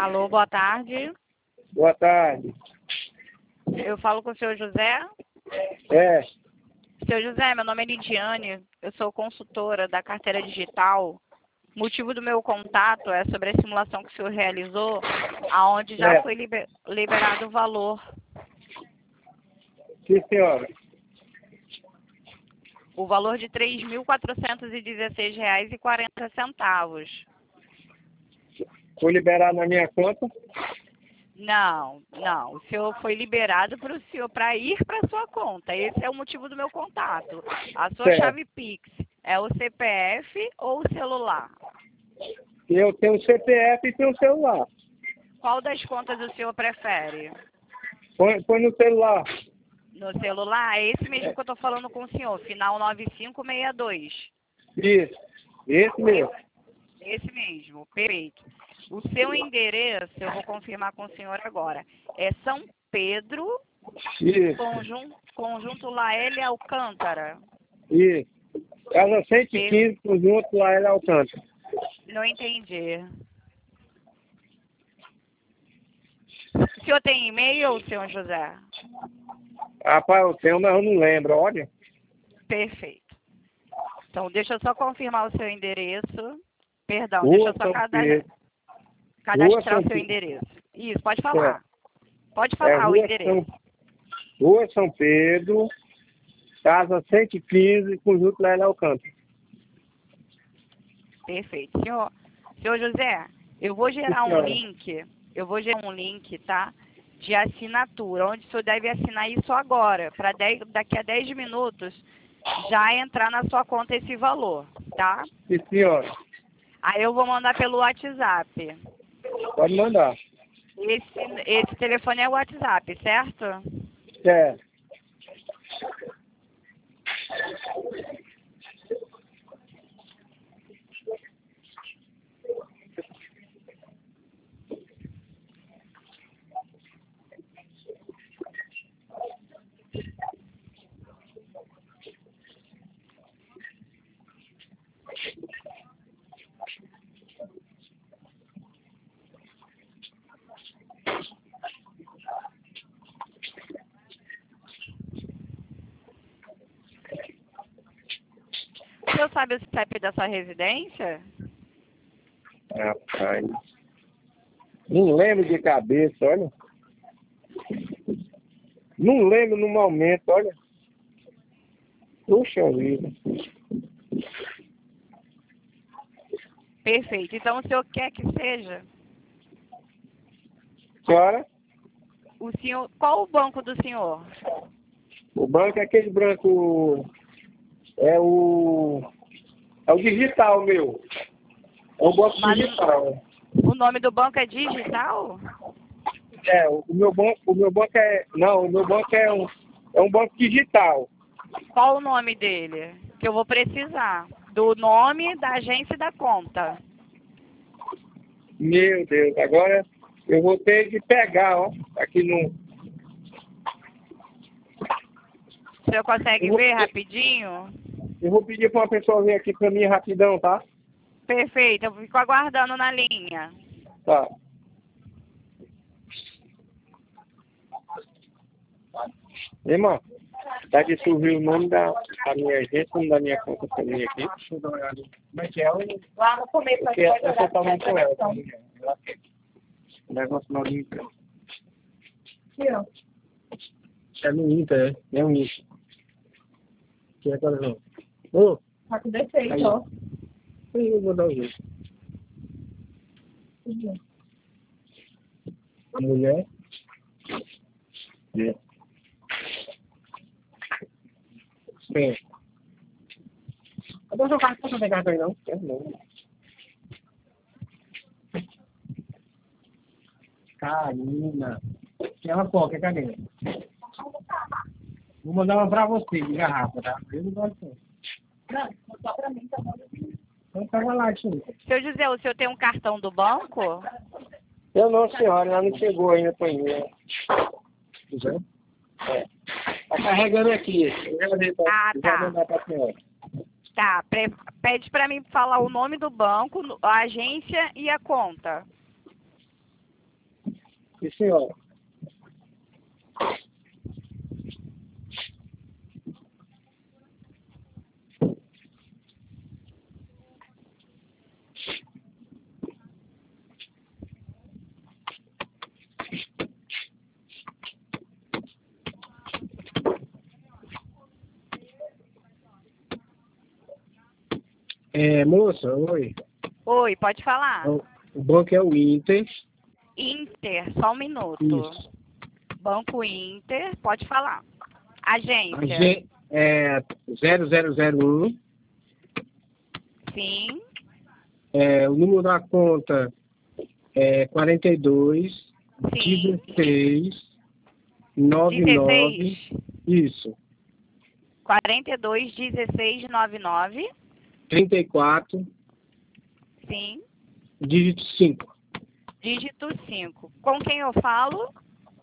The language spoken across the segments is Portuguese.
Alô, boa tarde. Boa tarde. Eu falo com o senhor José. É, Senhor José, meu nome é Lidiane, eu sou consultora da carteira digital. O motivo do meu contato é sobre a simulação que o senhor realizou, aonde já foi liberado o valor. sim, senhora. O valor de R$ 3.416,40. Foi liberado na minha conta? Não. O senhor foi liberado para o senhor para ir para a sua conta. Esse é o motivo do meu contato. A sua Certo. chave Pix é o CPF ou o celular? Eu tenho um CPF e tenho um celular. Qual das contas o senhor prefere? Põe no celular. No celular? É esse mesmo que eu estou falando com o senhor, final 9562. Isso. Esse mesmo. Esse mesmo, perfeito. O seu endereço, eu vou confirmar com o senhor agora, é São Pedro, Isso. Conjunto Laélia Alcântara. Isso. Casa 115, conjunto lá em Alcântara. Não entendi. O senhor tem e-mail, senhor José? Rapaz, eu tenho, mas eu não lembro, olha. Perfeito. Então, deixa eu só confirmar o seu endereço. Perdão, Rua deixa eu só São Pedro. cadastrar São o seu Pedro. endereço. Isso, pode falar. Pode É falar o endereço. Rua São Pedro, casa 115, conjunto lá em Alcântara. Perfeito. Senhor José, eu vou gerar um link, tá? De assinatura, onde o senhor deve assinar isso agora, para daqui a 10 minutos já entrar na sua conta esse valor, tá? Sim, senhora. Aí eu vou mandar pelo WhatsApp. Pode mandar. Esse telefone é o WhatsApp, certo? É. O senhor sabe o CEP da sua residência? Rapaz. Não lembro de cabeça, olha. Não lembro no momento, olha. Puxa vida. Perfeito. Então o senhor quer que seja? Senhora, Qual o banco do senhor? o banco é aquele branco. É o digital, meu. É o banco digital. O nome do banco é digital? É, o meu banco é. Não, o meu banco é um banco digital. Qual o nome dele? Que eu vou precisar. Do nome, da agência e da conta. Meu Deus, agora eu vou ter que pegar, ó, aqui no. O senhor consegue ver rapidinho? Eu vou pedir para uma pessoa vir aqui para mim rapidão, tá? Perfeito, eu fico aguardando na linha. Tá. Irmão, tá de subir o nome da minha agência, o nome da minha conta também aqui. Deixa eu dar uma olhada. Como é que é? Lá no começo Porque pode eu olhar tô falando com ela. aqui, O negócio no Inter. ó. É no Inter, é? É um Inter. Que agora vem. Ô, Tá com defeito, aí. ó. Eu vou dar um jeito. A mulher. É. Sim. Eu vou jogar, não posso pegar aí não. É não. Carina. Ela qual? Cadê? Vou mandar uma pra você, de garrafa, tá? Eu não gosto. Não, só pra mim tá bom. Então pega lá, tio. Seu José, o senhor tem um cartão do banco? Eu não, senhora, ela não chegou ainda pra mim. José? É. Tá carregando aqui. Ah, tá. Vou mandar pra senhora. Tá, pede pra mim falar o nome do banco, a agência e a conta. Sim, senhora. Moça, oi. Oi, pode falar. O banco é o Inter. Inter, só um minuto. Isso. Banco Inter, pode falar. Agência. 0001. Sim, O número da conta é 42 sim. 16 99. 16? Isso. 42 16 99. 34, Sim. dígito 5. Dígito 5. Com quem eu falo?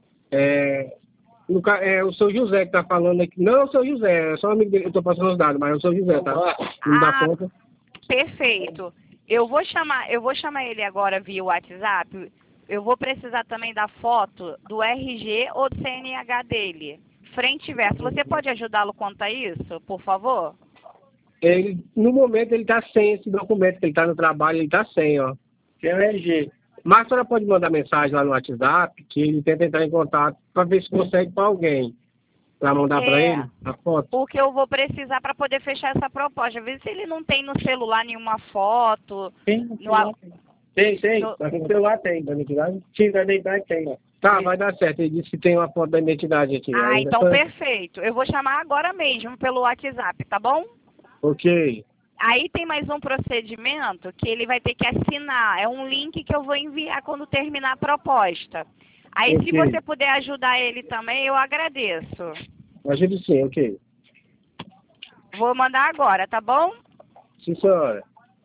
O seu José que tá falando aqui. Não, o seu José, é só um amigo dele, eu tô passando os dados, mas é o seu José, tá? Não dá conta. Perfeito. Eu vou chamar ele agora via WhatsApp. Eu vou precisar também da foto do RG ou do CNH dele. Frente e verso. Você pode ajudá-lo quanto a isso, por favor? No momento ele tá sem esse documento, que ele tá no trabalho, ele tá sem, ó. Que é o RG. Mas a senhora pode mandar mensagem lá no WhatsApp, que ele tenta entrar em contato para ver se consegue para alguém. Para mandar para ele a foto. O que eu vou precisar para poder fechar essa proposta. Ver se ele não tem no celular nenhuma foto. Tem. Mas no celular tem, da identidade? Sim, da identidade tem, ó. Tá, vai dar certo. Ele disse que tem uma foto da identidade aqui. Ah, então perfeito. Eu vou chamar agora mesmo pelo WhatsApp, tá bom? Ok. Aí tem mais um procedimento que ele vai ter que assinar. É um link que eu vou enviar quando terminar a proposta. Aí se você puder ajudar ele também, eu agradeço. Ajude sim, ok. Vou mandar agora, tá bom? Sim, senhora.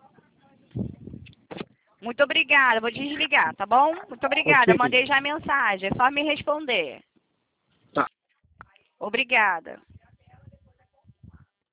Muito obrigada. Vou desligar, tá bom? Muito obrigada. Okay. Mandei já a mensagem. É só me responder. Tá. Obrigada.